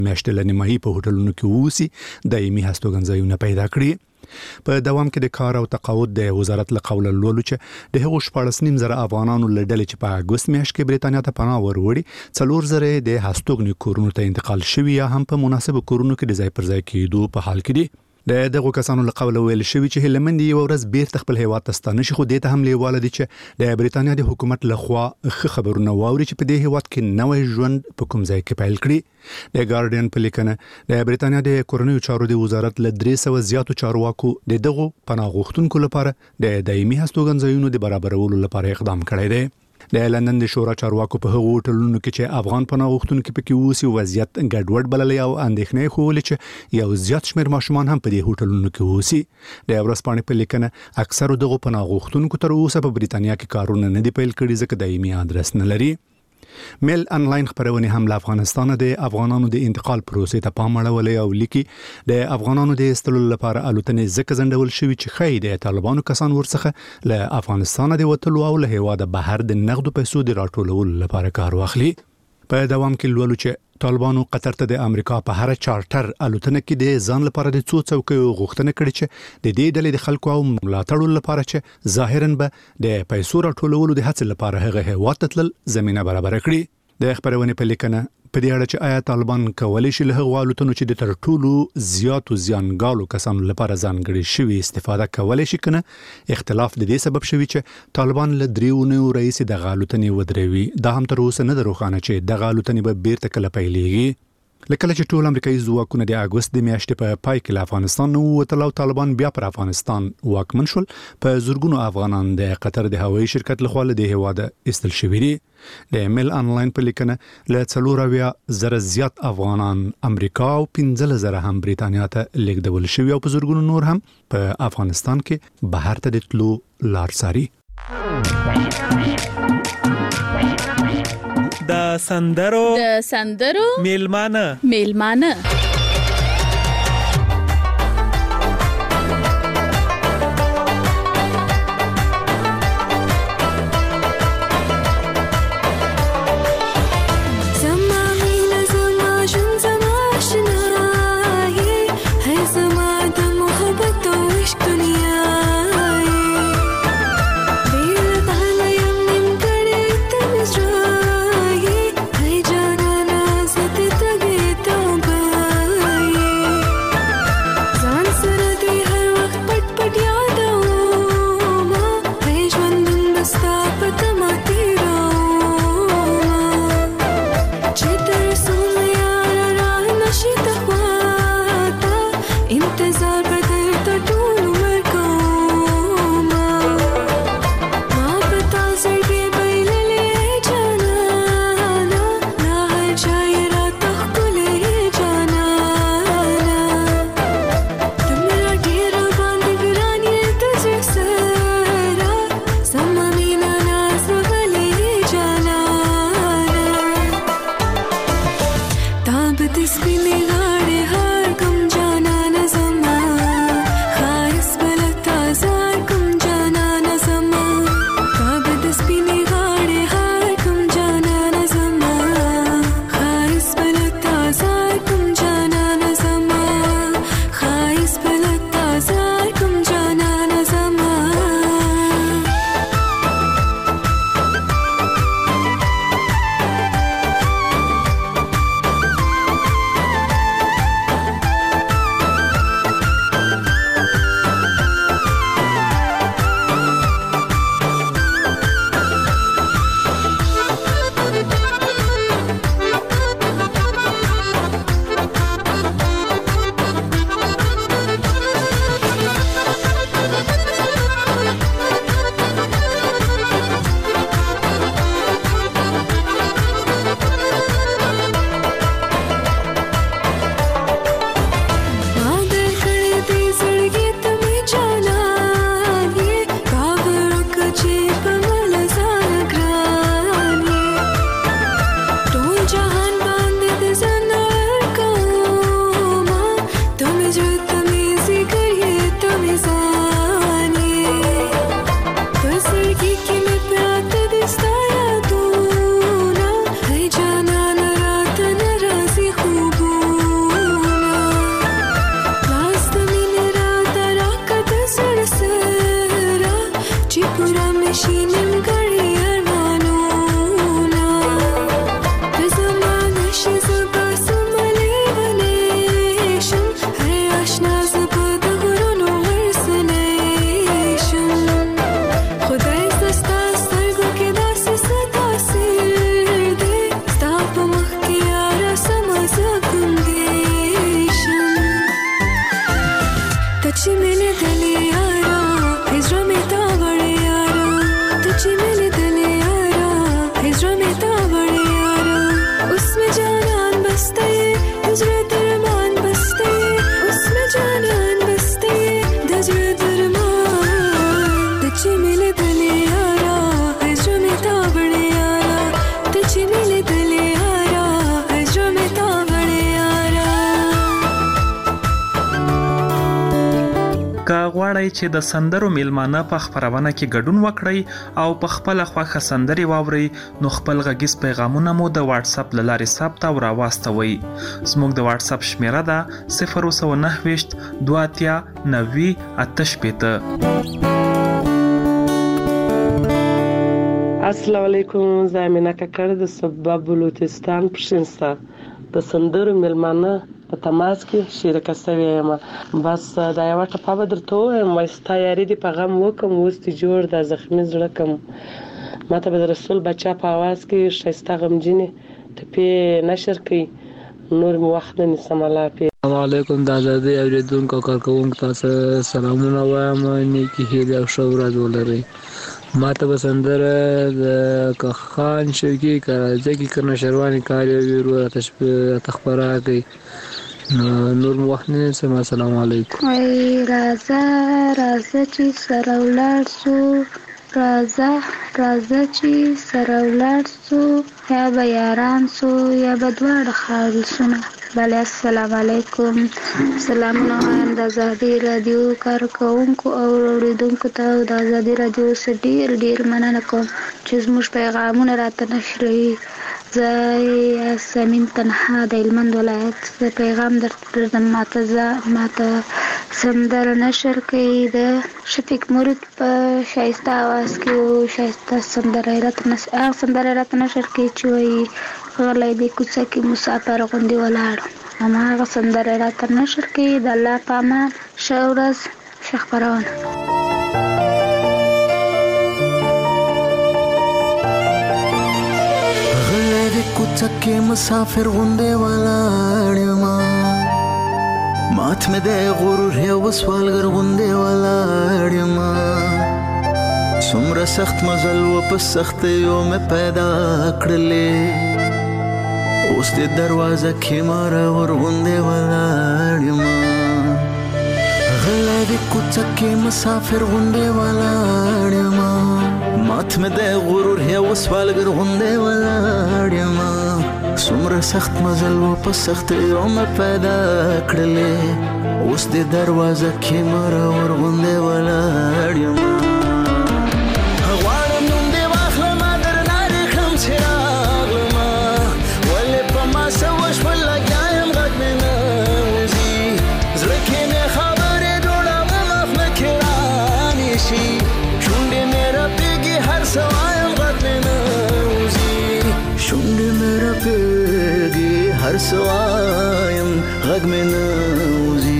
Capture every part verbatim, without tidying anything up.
میاشتې له نیمایي په هوټلونو کې اوسي دایمي هستوګنځایونه پیدا کړي. په دوام کې د کار او تقاعد د وزارت له قوله لولو چې د هغو شپاړس نیم زره افغانانو له ډلې چې په اګوست میاشت کې بریتانیا ته پناه وروړي څلور زره د هستوګنې کورونو ته انتقال شوي یا هم په مناسب کورونو کې د ځای پر ځای کېدو په حال کې دي. د دغه کسانو له قوله ویل شوی چې هلمند یو ورځ بیرته خپل هیواد ته ستانه شي، خو دې ته هم لیواله دي چې د بریتانیا د حکومت له خوا ښه خبرونه واوري چې په دې هیواد کې نوې ژوند په کوم ځای کې پیل کړي. د ګارډین په لیکنه د بریتانیا د کورنیو چارو د وزارت له درې سوه زیاتو چارواکو د دغو پناه غوښتونکو لپاره د دایمي هستوګنځایونو د برابرولو لپاره اقدام کړی دی. د لندن د شورا چارواکو په هغو هوټلونو کې چې افغان پناه غوښتونکو پکې اوسي وضعیت ګډوډ بللی او اندېښنې ښودلې چې یو زیات شمېر ماشومان هم په دې هوټلونو کې اوسي. د ورځپاڼې په لیکنه اکثرو دغو پناه غوښتونکو تر اوسه په بریتانیا کې کارونه نه دي پیل کړي ځکه دایمي ادرس نه لري. میل انلاین خبرونه هم له افغانستان د افغانانو د انتقال پروسې ته پام اړولی او لیکي د افغانانو د استلو لپاره الوتنې ځکه ځنډول شوي چې ښایي د طالبانو کسان ورڅخه له افغانستان د وتلو او له هیواده بهر د نغدو پیسو د راټولولو لپاره کار واخلي. په دوام کې لولو چې طالبانو قطر ته د امریکا په هر چارټر الوتنه کې د ځان لپاره د څو څوکیو غوښتنه کړې چې د دې ډلې د خلکو او ملاتړو لپاره چې ظاهراً به د پیسو راټولولو د هڅې لپاره هغه هیواد ته تلل زمينه برابر کړي. د خبرونه په لیکنه په دې اړه چې آیا طالبان کولی شي له هغو الوتنو چې د تر ټولو زیاتو زیانګالو کسانو لپاره ځانګړي شوي استفاده کولی شي کنه، اختلاف د دې سبب شوی چې طالبان له دریو اونیو راهیسې دغه الوتنې ودروي. دا هم تر اوسه نه ده روښانه چې دغه الوتنې به بیرته کله پیلېږي. لکه چې ټول امریکایي ځواکونه د اګوست د میاشتې په پای کې له افغانستان نه ووتل او طالبان بیا پر افغانستان واکمن شول، په زورګونو افغانان د قطر د هوایي شرکت لخوا له دې هیواده ایستل شوي دي. د میل انلاین په لیکنه له څلور اویا زره زیات افغانان امریکا او پنځه زره هم بریتانیا ته لیږدول شوي او په زورګونو نور هم په افغانستان کې بهر ته د تلو لار څاري. د سندرو د سندرو میلمانه میلمانه که غواړئ چې د سندرو میلمانه په خپرونه کې ګډون وکړئ او په خپله خوښه سندرې واورئ نو خپل غږیز پیغامونه مو د واتس اپ له لارې ثبت او راواستوئ. زموږ د واتس اپ شمیره ده صفر اووه نهه ویشت دوه اتیا نوي اته شپېته. السلام علیکم، زه امینه ککړ د سبا بلوچستان پښینستا د سندرو میلمانه په تماس کې شریکه شوې یم. بس دا یوه ټپه به درته ووایم، وایي ستا یاري دې په غم وکم اوس دې جوړ دا زخمي زړه کم. ما ته به د رسول بچا په اواز کې ښایسته غمجنې ټپې نشر کوي، نور مې وخت نه نیسم. الله حافظ. السلام علیکم د ازادۍ اورېدونکو او کارکوونکو تاسو سلامونه وایم، نیکې هیلې او ښه ورځ ولرئ. ما ته به سندره د که خان شوقي که راځه کې که نشروانې کار یې وي راته خپره کړئ، نور مو وخت نه نیسم. السلام علیکم. وای راځه راځه چې سره ولاړ سو، راځه راځه چې سره ولاړ سو، یا به یاران سو یا به دواړه خالصونه. بله السلام علیکم. سلامونه وایم د ازادي رادیو کارکوونکو او اورېدونکو ته او د ازادي رادیو څخه ډېر ډېر مننه کوم چې زموږ پیغامونه راته نشروي. زه یاسمین تنها د هلمند ولایت د پیغام درته ماته زه ماته سندره نشر کوي د شفیق مرید په ښایسته اواز کې او ښایسته سندره یې راته نس هغه سندره یې راته نشر کوي چې وایي غلی دی کوڅه کې مسافر غوندې ولاړ، هماغه سندره یې راته نشر کوي. د الله په امان، ښه ورځ، ښه خپرونه. غلی دی کوڅه کې مسافر غوندې ولاړ یما، مات مې دی غرور یو سوالګر غوندې ولاړ یما، څومره سخت مزل و په سختیو مې پیدا کړلې، اوس دې دروازه کې مرور غوندې ولاړ یما. غلی دی کوڅه کې مسافر غوندې ولاړ یما، مات مې دی غرور یو سوالګر غوندې ولاړ یما، څومره سخت مزل و په سختیو مې پیدا کړلې، اوس دې دروازه کې مرور غوندې ولاړ یما. هر سوایم غږ مې نه وځي.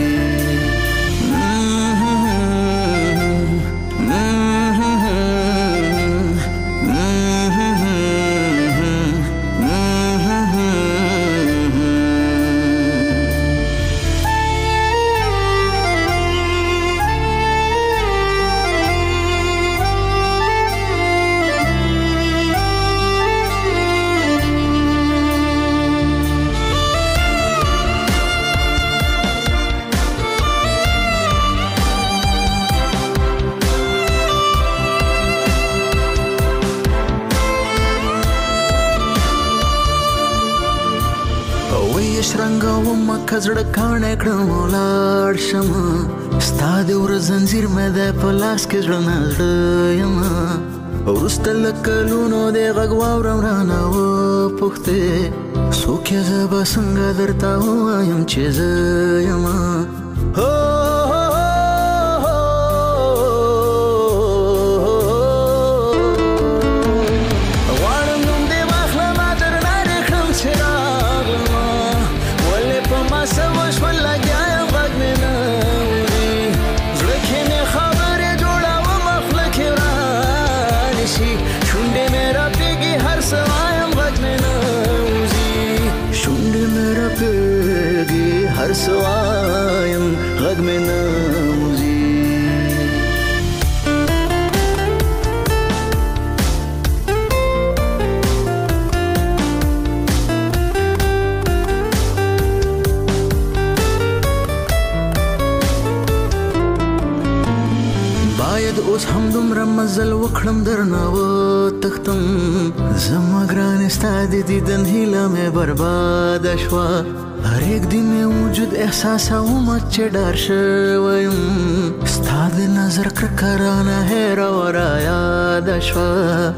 کزړه کاڼه کړم ولاړ شمه، ستا د ور زنځیر مې دی په لاس کې زړه نه زړه یمه، وروسته له کلونو دې غږ واورم رانه وپوښتې څوک یې زه به څنګه درته ووایم چې زه یمه. هر سوایم غږ مې نه وځي. باید اوس هم دومره مزل وکړم درنه وتښتم زما ګرانې ستا د دیدن هیله مې برباده شوه هر یک دی مې وجود احساسوم چې ډار شوی یم ستا د نظر کرکه رانه هېره وه رایاده شوه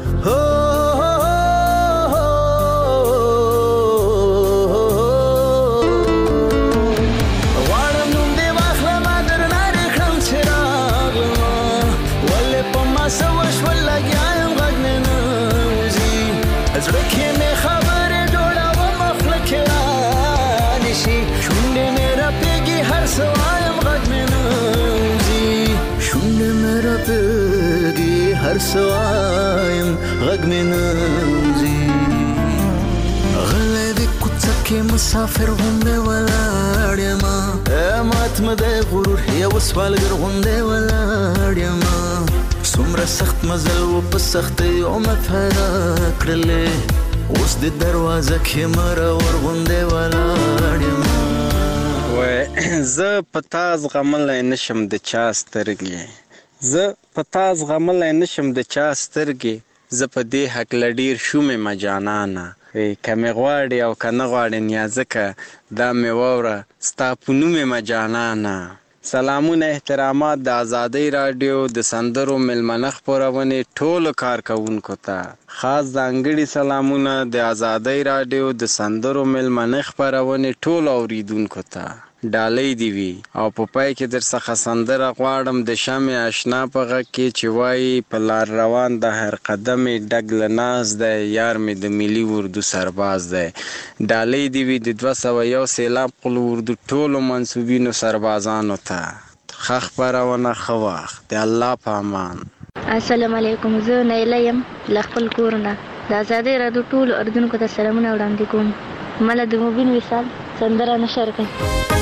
هر سوایم غږ مې نه وځي غلی د کوڅه کې مسافر غوندې ولاړ یمه مات مه دی غرور یو سوالګر غوندې ولاړ یمه څومره سخت مزل و په سختیو مې پیدا کړلې اوس د دروازه کې مرور غوندې ولاړ یمه وای زه په تا زغملی نشم د چا سترګې زه په تا زغملی نشم د چا سترګې زه په دې هکله ډېر شومې مه جانانه که مې غواړې او که نه غواړې نیازکه دا مې واوره ستا په نوم یې مه جانانه سلامونه احترامات د ازادۍ راډیو د سندرو میلمنه خپرونې ټولو کارکوونکو ته خاص ځانګړي سلامونه د ازادۍ راډیو د سندرو میلمنه خپرونې ټولو اوریدونکو ته ډالۍ دی وي او په پای کې در څخه سندره غواړم د شمع آشنا په غږ کې چې وایي په لار روان د هر قدم ډګ له ناز دی یار مې د ملي اردو سرباز دی ډالۍ دی وي د دوه سوه یو سیلاب قل اردو ټولو منصوبینو سربازانو ته ښه خپرونه ښه وخت د الله په امان السلام علیکم زه نیله یم له خپل کور نه د ازادۍ راډیو ټولو اردوونکو ته سلامونه وړاندې کوم مله د مبین وصال سندره نشر کړئ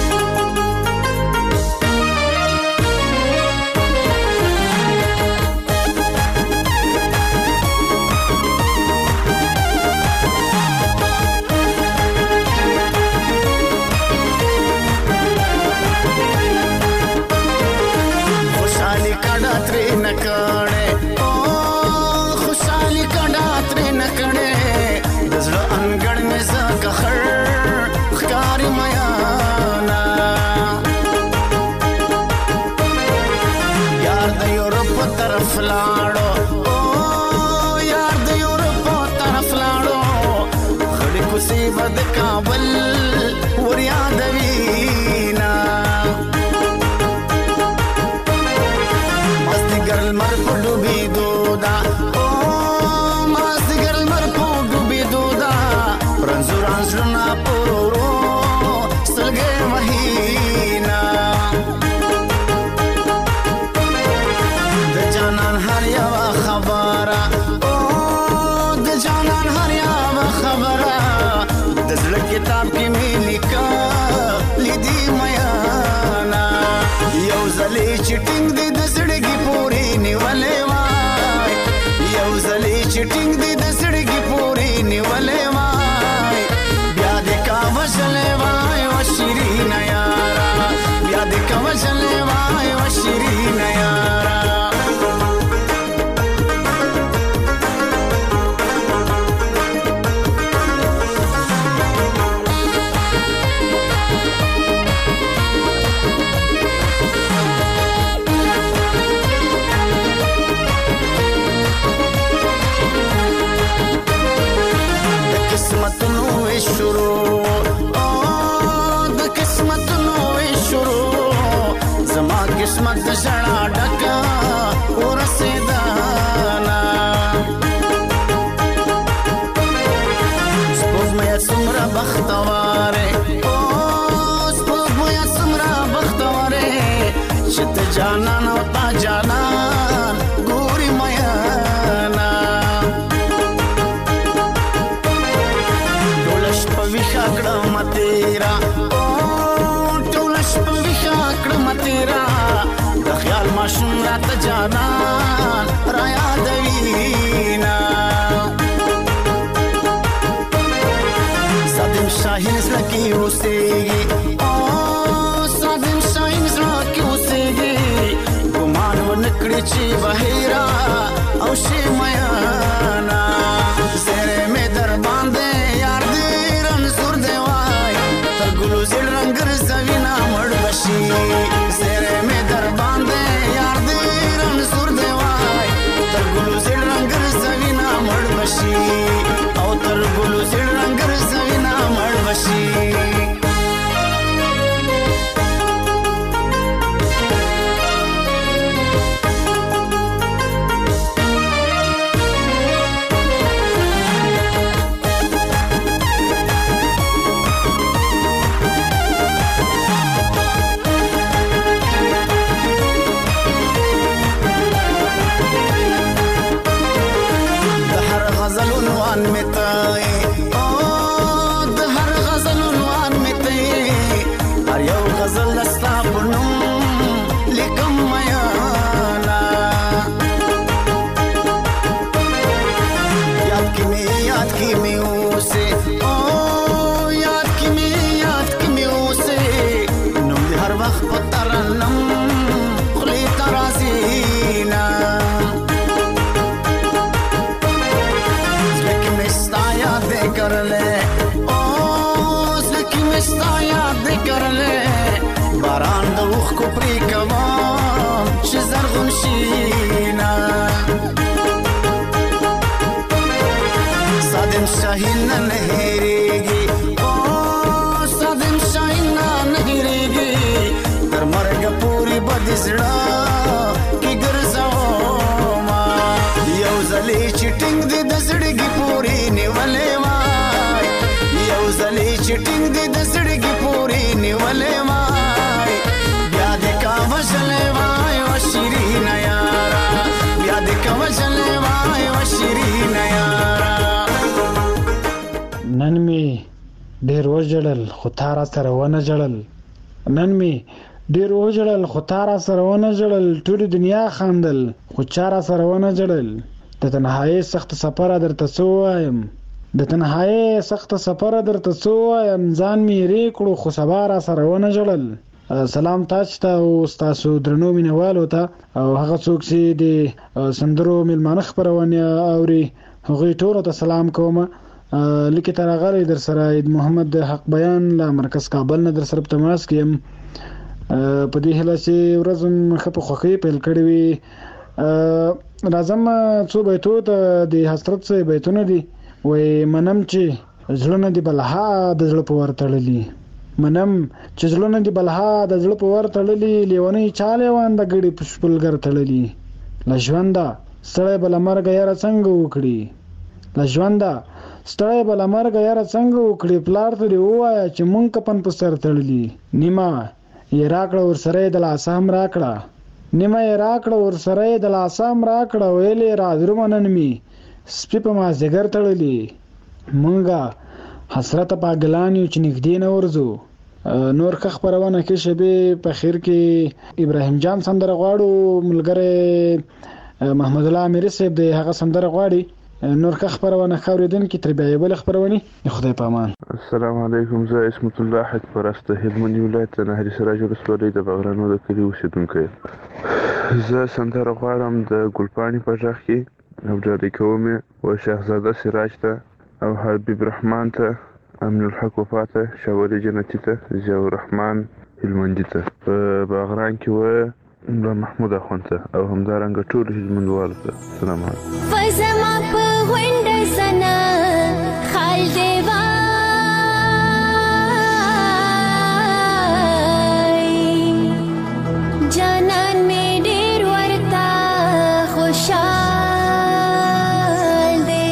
د کابل ور یادوینا مازدیګر لمر په ډوبېدو ده او مازدیګر لمر په ډوبېدو ده رنځور زړونه په ورو سترګې وهینا د جانان هر یوه خبره او د جانان هر یوه خبره د زړه کتاب کې مې لیکه لیدي میانا یو ځلې چې ټینګ دې د زړګي پورې نیولې وای یو ځلې چې ټینګ دې د زړګي پورې نیولې وای بیا دې کا وژلې وای و شیرین یارا بیا دې کا وژلې وای و شیرین یارا قسمتونو شروع او د قسمتونو شروع زما قسمت د ژړا ډکه ورسېدانا سپوږمۍ څومره بختوارې او سپوږمۍ څومره بختوارې چې ته جانان او تا جانان ګوري میانا ویخا کړم تیرا او ټول شپه ویخا کړم تیرا د خیال ماشوم راته جانان را یادوینا سادم شاهین زړه کې اوسېږي او سادم شاهین زړه کې اوسېږي ګمان ونه کړې چې بهیرا او شي میانا زره مې در باندې یار دې رنځور دی وای تر ګلو زړ رنگ زوینا مړ بشي زره مې در باندې یار دې رنځور دی وای تر ګلو زړ رنگ زوینا مړ بشي او تر ګلو زړ رنگ زوینا مړ بشي شاهین نهریږي او صدم شاهین نهریږي تر مرګ پوری بد زړه کی ګرځاو ما یو ځلې چټینګ دې د زړګي پوری نیولې وای یو ځلې چټینګ دې د زړګي پوری نیولې وای بیا دې کا وژلې وای او شیرین یارا بیا دې کا وژلې وای او شیرین یارا نن می ډیر وجړل خو تارا سره ونه جړل نن می ډیر وجړل خو تارا سره ونه جړل ټول دنیا خاندل خو چارا سره ونه جړل د تنهایی سخت سفر درته سوایم د تنهایی سخت سفر درته سوایم ځان می ری کړو خو سبا را سره ونه جړل سلام تاسو ته او تاسو درنو مینوالو ته او هغه څوک چې د سندرو ملمانه خبرونه اوري هغه ټول ته سلام کوم لیکي تر غره در سره عید محمد حق بیان لا مرکز کابل نه در سره په تماس کې په دې هله چې ورځم خپ خوخي پیل کړی وي راځم څو بیتو ته د حضرت سه بیتونه دي وای منم چې ځلونه دی بلها د ځل په ورتړلی منم چې ځلونه دی بلها د ځل په ورتړلی لیونی چاله وان د ګړي پښپلګر تړلی لژوندا سړی بل مرګ یاره څنګه وکړي لژوندا ستړی بل مرګ یاره څنګه وکړي پلار ته دی وایا چې مونږ کپن په سر تړلی نیمه یې راکړه ور سره د لاسام راکړه نیمه یې راکړه ور سره د لاسام راکړه ویلې را درمنن می سپی په ما زګر تړلی مونږه حسرت پاګلانیو چې نږدې نه ورزو نور خ خبرونه کې شبي په خیر کې ابراهیم جان سندره غواړو ملګری محمد الله امیر صاحب د هغه سندره غواړي نور که خبرونه خوریدن کی تر بیا بل خبرونه خدای پامان. السلام علیکم، زه اسمت الله حج پرسته هلمند ولایت نهری سراج ولسوالۍ د بغرانو د کلی اوسیدونکی. زه سندره غواړم د ګلپاڼې په غږ کې او ډالۍ کوم و شهزاده سراج ته او حبیب رحمان ته، امین الحق وفا ته، شاولی جنتی ته، ضیاء الرحمن هلمندي ته، په بغران کې و محمود اخوند ته او همدارنګه ټول هلمندوالو ته سلام علیکم. فزما په وند سنا خال دیوا جانان می ډیر ورتا خوشال دی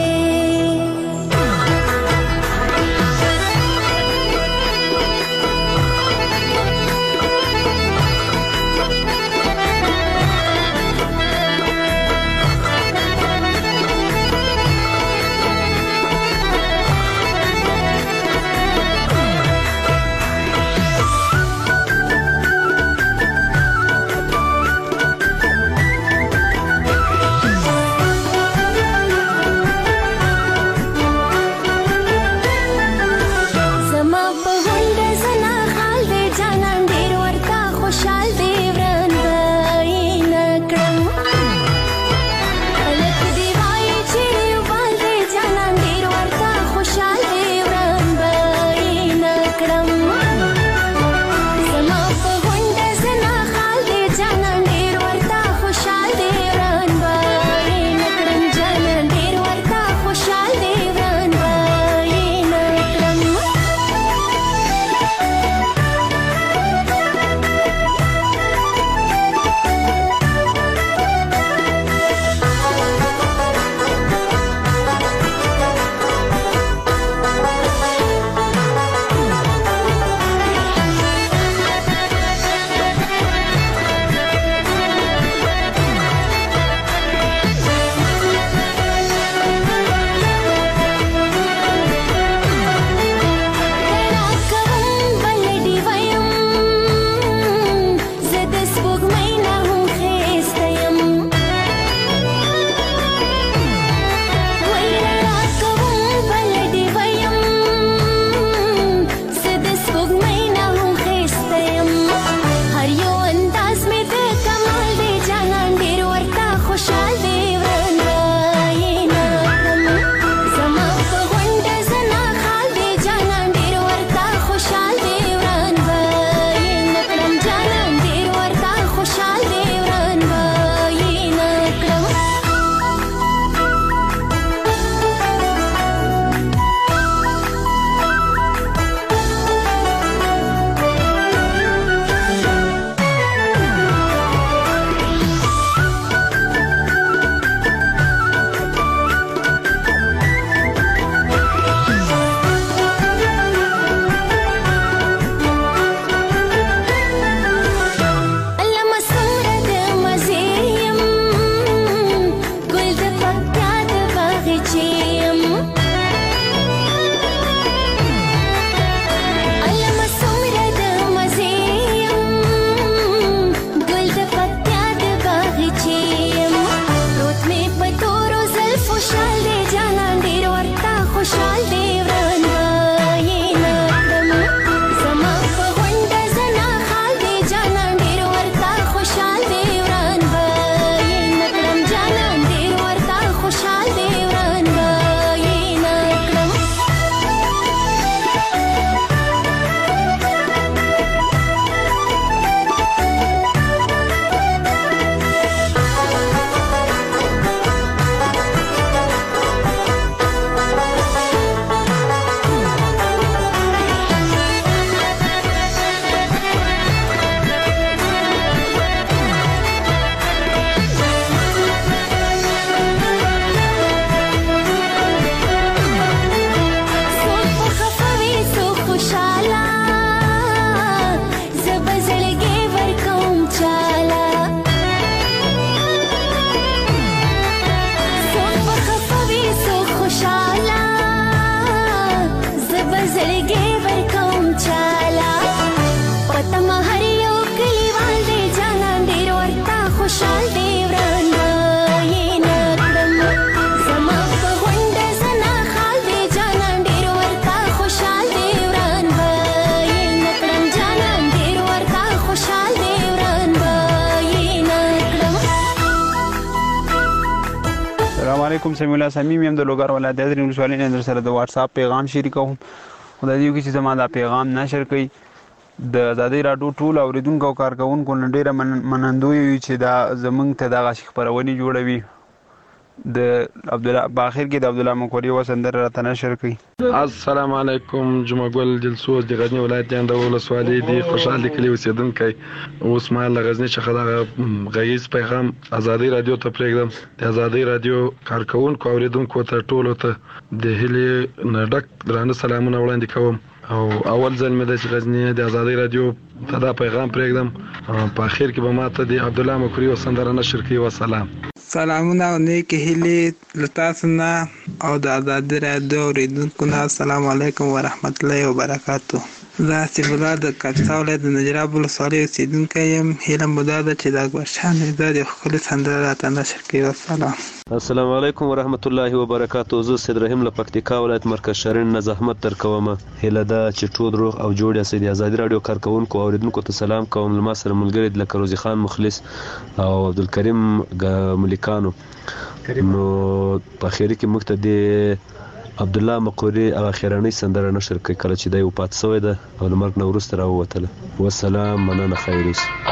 علیکم. سمیع الله صمیم یم د لوګر ولایت د ادرین ولسوالۍ نه در سره د واتس اپ پیغام شریکوم. خدای دې وکړي چې زما دا پیغام نشر کړي. د ازادۍ راډیو ټول اوریدونکو او کارکوونکو نه ډېره منندوی یو چې دا زموږ ته دغه خپرونې جوړوي. د عبدالله باخر کې د عبدالله مکوري و سندره راته نشر کړي. السلام علیکم. جمعه ګل جلسوس د غزنی ولایت د ولسوالۍ د خوشحال کلی اوسیدونکی اوس ما له غزنی څخه د غیز پیغام ازادۍ رادیو ته پرېږدم. د ازادۍ رادیو کارکوونکو او اوریدونکو ته ټولو ته د هیلې نه ډک درانه سلامونه وړاندې کوم. او اول ځل مې د غزنی د ازادۍ رادیو ته دا پیغام پرېږدم. په اخر کې به ماته د عبدالله مکوري و سندره نشر کړي. وسلام. سلامونه او نیکی هیلې له تاسو نه او د ازادۍ رادیو اوریدونکو نه. السلام علیکم ورحمت الله وبرکاتو. زه حسیب الله د کاپیسا ولایت د نجراب ولسوالۍ اوسیدونکی یم. هیله مو دا ده چې د اکبرشاه نژاد یو ښکلې سندره راته نشر کړي. والسلام. السلام علیکم ورحمت الله وبرکاتو. زه سید رحیم له پکتیکا ولایت مرکز شرن نه زحمت درکوم. هیله ده چې ټول روغ او جوړ یاست. د ازادۍ رادیو کارکوونکو او اوریدونکو ته سلام کوم. له ما سره ملګري لکه روزي خان مخلص او عبدالکریم ملکانو. نو په اخر کې موږ ته د عبدالله مقوري هغه خیرانۍ سندره نشر کړي کله چې دی وفات شوی ده او له مرګ نه وروسته راووتله. والسلام. مننه. خیر اوسئ.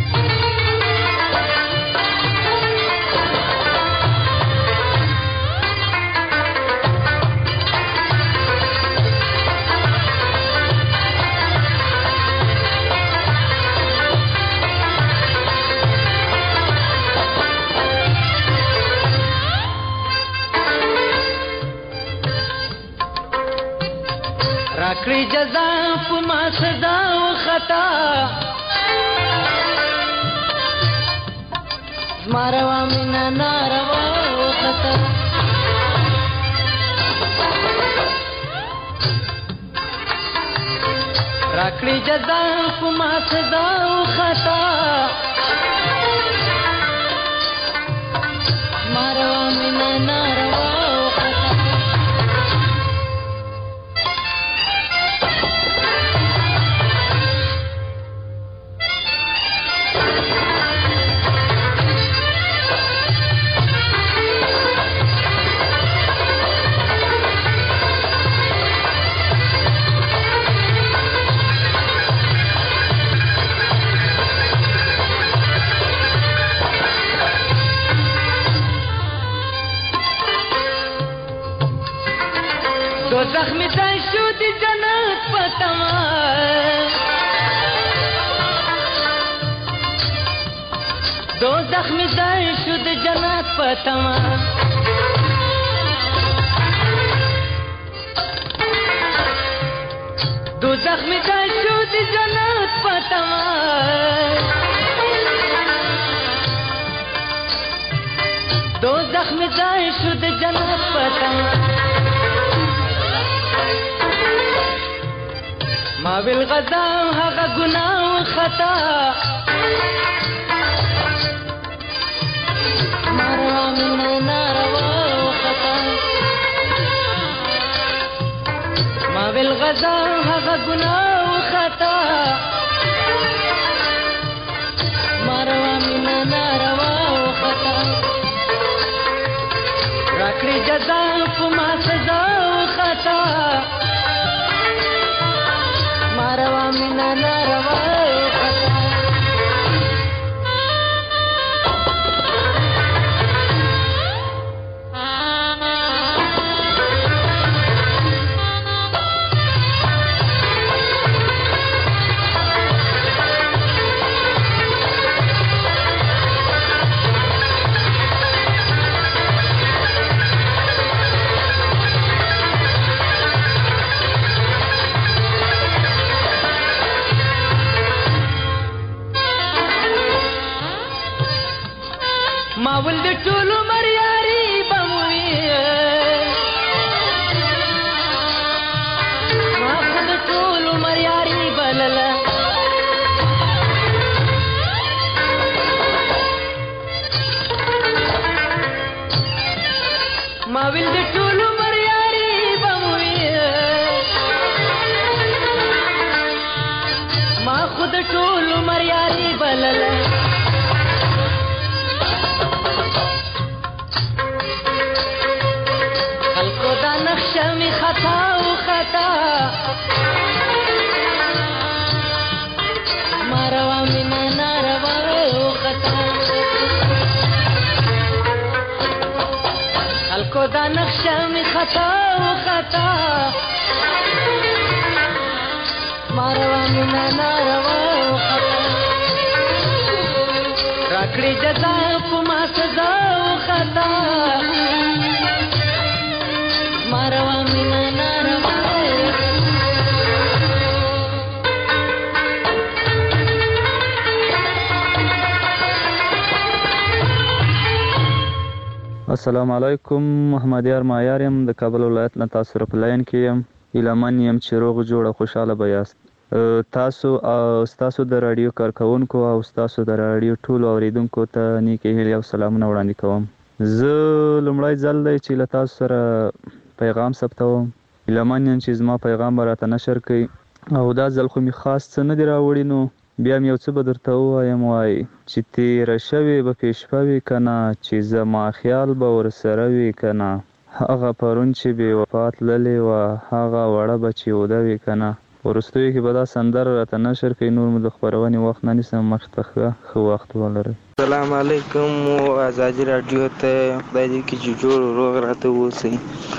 راکړي جزا په ما سزا او خطا زماروا مینا ناروا او خطا راکړي جزا په ما سزا او خطا زماروا مینا ناروا او خطا دوزخ می ځای شو د جنت په تمه دوزخ می ځای شو د جنت په تمه دوزخ می ځای شو د جنت په تمه دوزخ می ځای شو د جنت په تمه ما بالغذا هغه ګناه او خطا مروا من ناروا او خطا ما بالغذا هغه ګناه او خطا مروا من ناروا او خطا راکړي جزا په ما سزا او خطا مروا من ناروا او خطا ما ولد ټول مریاري بموي ما خود ټول مریاري بللا ما ولد ټول مریاري بموي ما خود ټول مریاري بللا دا نقشه می خطا و خطا ماروا مینا ناروا و خطا خلکو دا نقشه می خطا و خطا ماروا مینا ناروا و خطا راکړي جزا په ما سزا و خطا ماروا مینا ناروا السلام علیکم محمد یار مایار یم د کابل ولایت نه تاسو سره په لاین کې یم ایلمن یم چې روغ جوړ خوشاله به یاست تاسو او تاسو د رادیو کارکونکو او تاسو د رادیو ټول اوریدونکو ته نیکی هیلې او سلامونه وړاندې کوم زه لومړی ځل دی چې له تاسو سره پیغام ثبتوم ایلمن یم چې زما پیغام به راته نشر کوي او دا ځل خو مې خاص څه نه دي راوړي نو بیا مې یو څه به درته ووایم وایي چې تېره شوې به پیشپه وي که نه چې زما خیال به ورسره وي که نه هغه پرون چې بې وفا تللې وه هغه وړه به چې اوده وي که نه وروستیو کې به دا سندره راته نشر کوي نور مو د خپرونې وخت نه نیسم مخې ته ښه وخت ولرئ السلام علیکم ازادي راډیو ته خدای دې کړي چې جوړ روغ راته واوسئ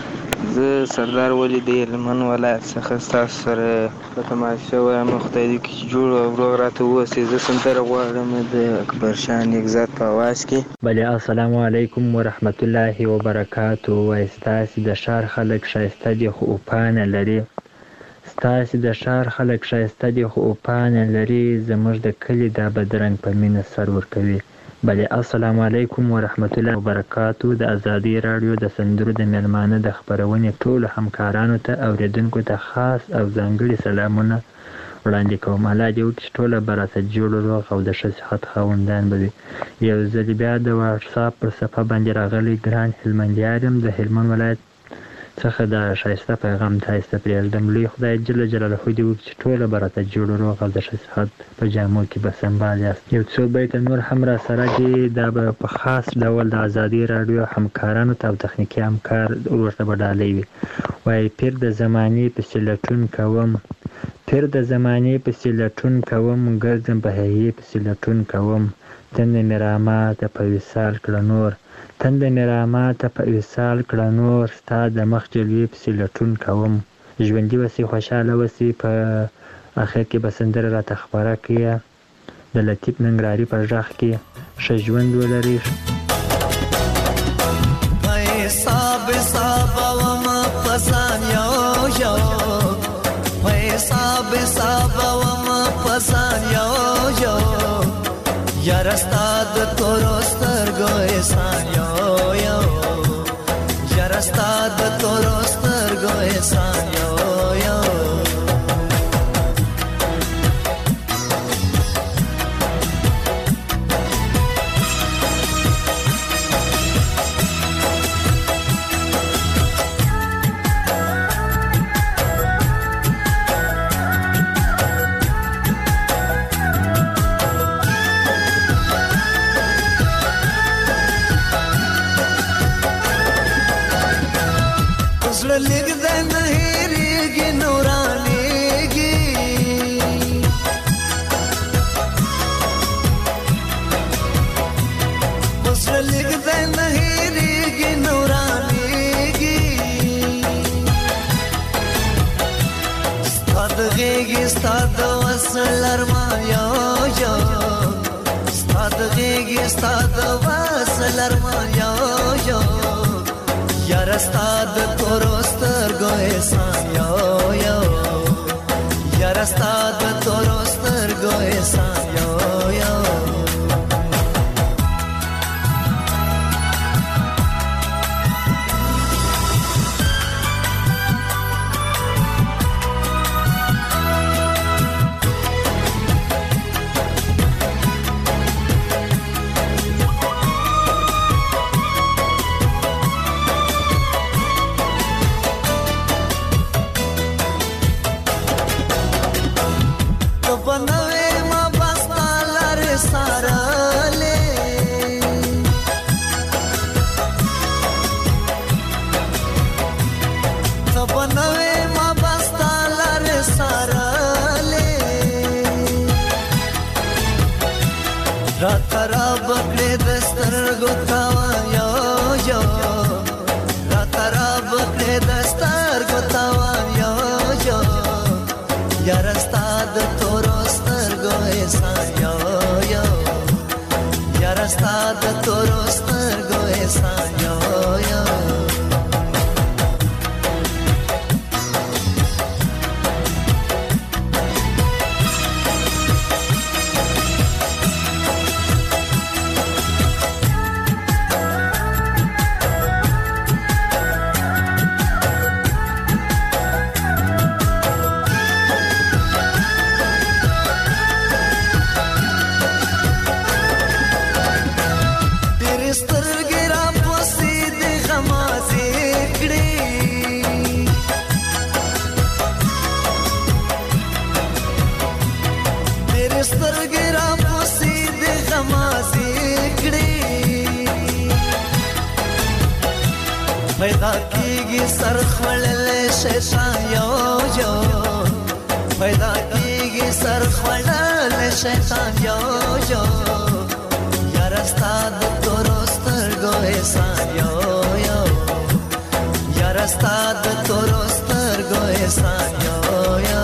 زه سردار ولی د هلمند ولایت څخه ستاسو سره په تماشه وایم خدای دې کړي چې جوړ او روغ راته واوسئ زه سندره غواړم د اکبرشاه نیکزاد په اواز کې بله السلام علیکم ورحمت الله وبرکاتو وایي ستاسې د ښار خلک ښایسته دي خو اوپانه لري ستاسې د ښار خلک ښایسته دي خو اوپانه لري زموږ د کلي دا بدرنګ په مینه سر ورکوي بله السلام علیکم ورحمت الله وبرکاتو د ازادي راډیو د سندرو د میلمانه د خپرونې ټولو همکارانو ته اوریدونکو ته خاص او ځانګړي سلامونه وړاندې کوم الله دې وکړي چې ټوله به راته جوړ روغ او د ښه صحت خاوندان به وي یو ځل بیا د واټساپ پر صفحه باندې راغلی ګران هلمندیار یم د هلمند ولایت څخه دا ښایسته پیغام تاسو ته پرېږدم لوی خدای جل جلاله دې وکړي چې ټوله به راته جوړ روغ او د ښه صحت په جامو کې به سنبال یاست یو څو بیته نور هم را سره دي دا به په خاص ډول د ازادي راډیو همکارانو ته او تخنیکي همکار ورته به ډالۍ وي وایي پیر د زمانې پسې لټون کوم پیر د زمانې پسې لټون کوم ګرځم په هیې پسې لټون کوم تنده مې راماته په وصال کړه نور تنده مې راماته په وصال کړه نور ستا د مخ جلوې پسې لټون کوم ژوندي وسې خوشحاله وسې په اخر کې به سندره راته خپره کړي د لطیف ننګرهاري په غږ کې ښه ژوند ولري حساب حساب وما پسان یو یو حساب حساب وما پسان یو یو یار استاد تورو سترګو احسان یو یو یار استاد تورو سترګو احسان یو یو Stad vaslar ma yo yo Stad gegi stad vaslar ma yo yo Yar stad torostar go esan yo yo Yar stad torostar go esan yo yo راته رابکړې د سترګو تاوان یو یو راته رابکړې د سترګو تاوان یو یو یاره ستا د تورو سترګو احسان یو یو یاره ستا د تورو سترګو احسان یو یو پیدا کیږي سر خړلې شیطان یو یو پیدا کیږي سر خړلې شیطان یو یو یار استاد تورو سترګو احسان یو یو یار استاد تورو سترګو احسان یو یو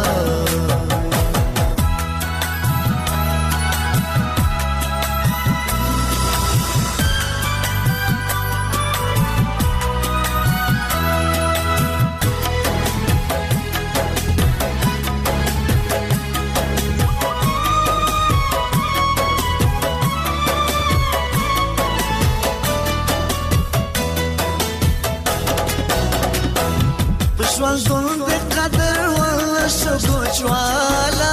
ژوند د قدر ولا شګو چوالا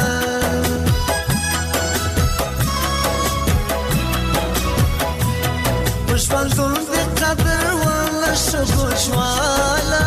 ژوند د قدر ولا شګو چوالا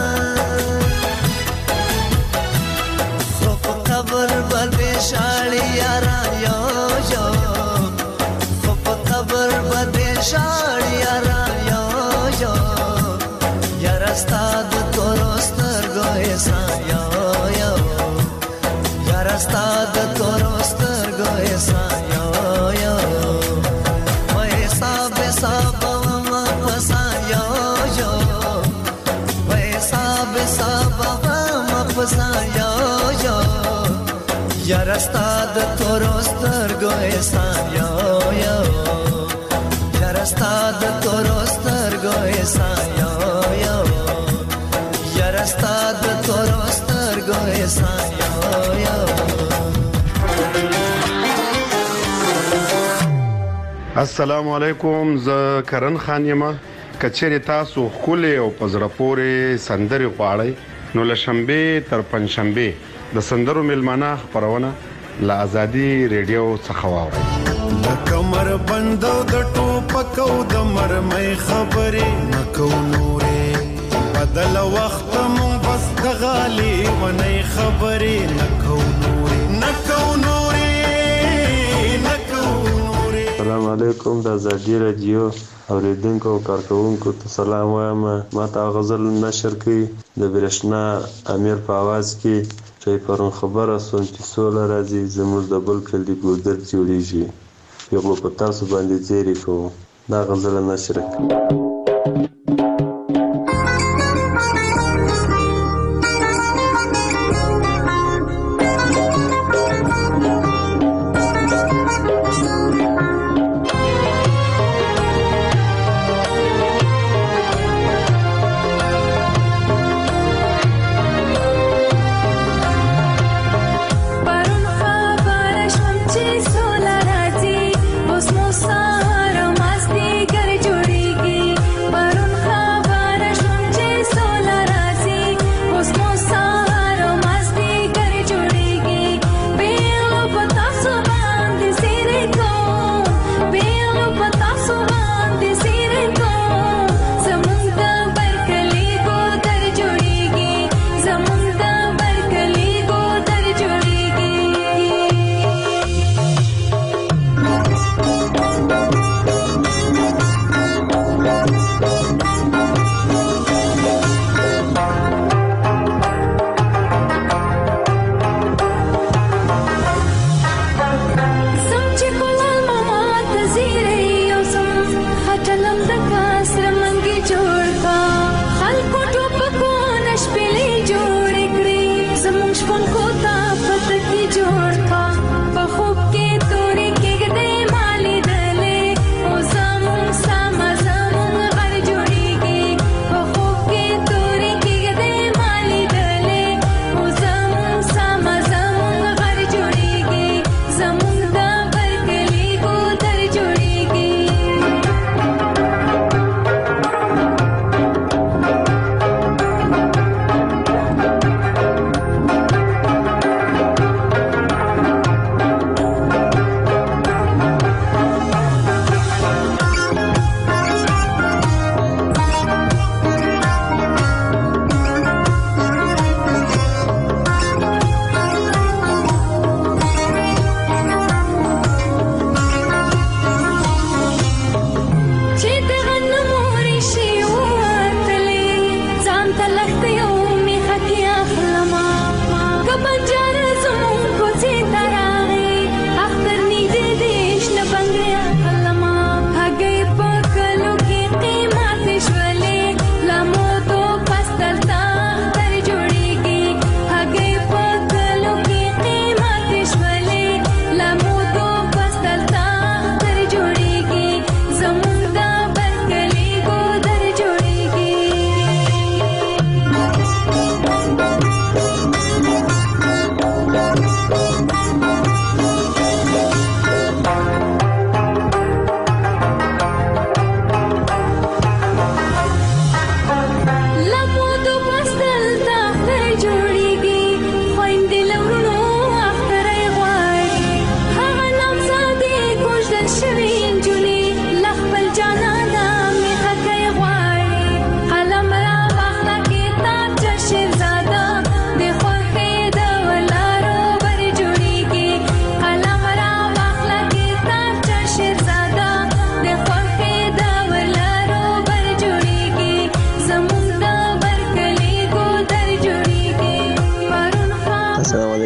په قبر باندې شاړي یارا یو یو په قبر باندې شاړي یارا یو یو یارا ستاد احسان یو یو یار استاد تورو سترګو احسان یو یو وای حساب حساب ما پسان یو یو وای حساب حساب ما پسان یو یو یار استاد تورو سترګو احسان یو یو یار استاد تورو سترګو احسان یو یو یار استاد تورو سترګو احسان یو یو السلام علیکم زه کرن خان یم کچېری تاسو خولې او پزړه پورې سندري غواړئ نو لشنبه تر پنځشنبه د سندرو ملمانه خبرونه ل ازادي ریډیو څخه واورئ د کمر بندو د ټوپکو د مرمۍ خبرې نکو نورې بدل وخت مون بس د غالي ونې خبرې نکو نورې نکو نورې نکو نورې السلام علیکم د ازادي رادیو اوریدونکو او کارکونکو ته سلام وایم ما ته غزل نشر کړي د برښنا امیر په आवाज کې چې پرون خبره سون چې سوله راځي زموږ د بل کلی ګودر جوړیږي یو په تاسو باندې زیری کوم دا غزل نشر کړي Parun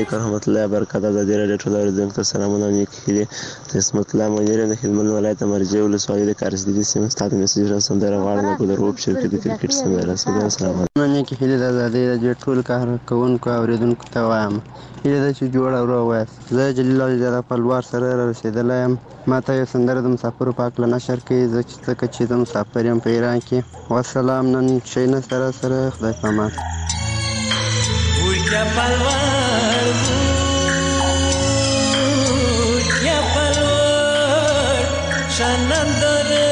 علیکم ورحمۃ الله وبرکاته. ازادي راډیو ټول اوریدونکو ته سلامونه او نیکې هیلې. زه اسمت الله منیر یم د هلمند ولایت مرجع ولسوالۍ د کارسدې سیمې څخه د میسج را سندره غواړم په دروب شرکت د کرکټ سیمې رسېدل. سلام علیکم. نیکې هیلې د ازادي راډیو ټول کارکوونکو او اوریدونکو ته وایم هیله ده چې جوړ او روغ وایاست. زه جلیل الله په لوړ سره را رسېدلی یم. ما ته یو سندره د مسافرو په هکله نشر کړي ځکه چې زه مسافر یم په ایران کې. والسلام. نن شی نسته را سره. خدای په امان. Ya palwar ya palwar shanandare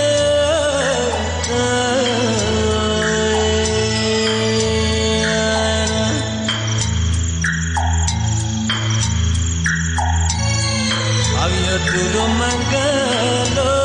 avya turu mangalo